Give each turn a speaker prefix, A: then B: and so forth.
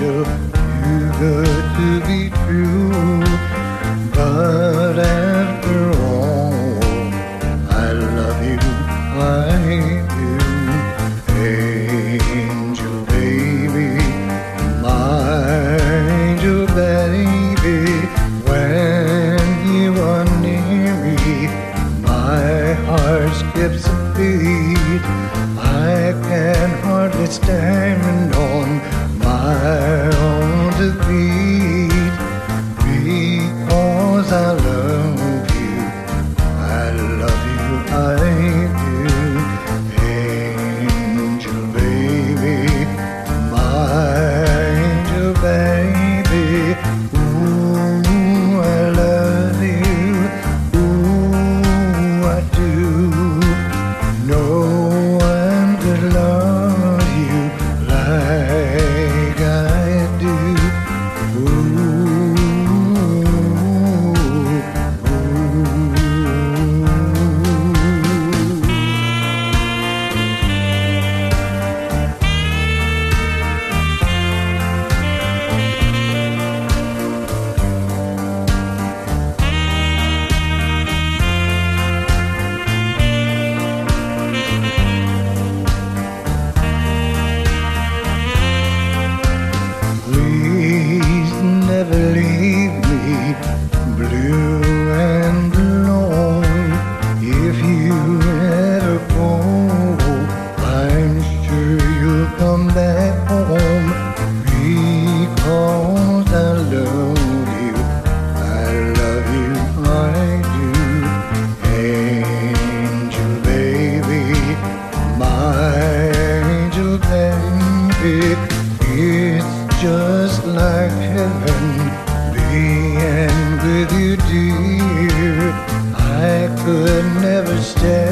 A: angel, too good to be true. But after all, I love you, I do. Angel baby, my angel baby, when you are near me, my heart skips a beat. I can hardly stand on my own defeat, because I love you, I love you, I do. Angel baby, my angel baby, ooh, I love you, ooh, I do. No one could love you like I do. Ooh, please never leave me blue and alone. If you ever go, I'm sure you'll come back home, because I love you, I love you, I do. Angel baby, my angel baby, it's just like heaven being with you, dear. I could never stay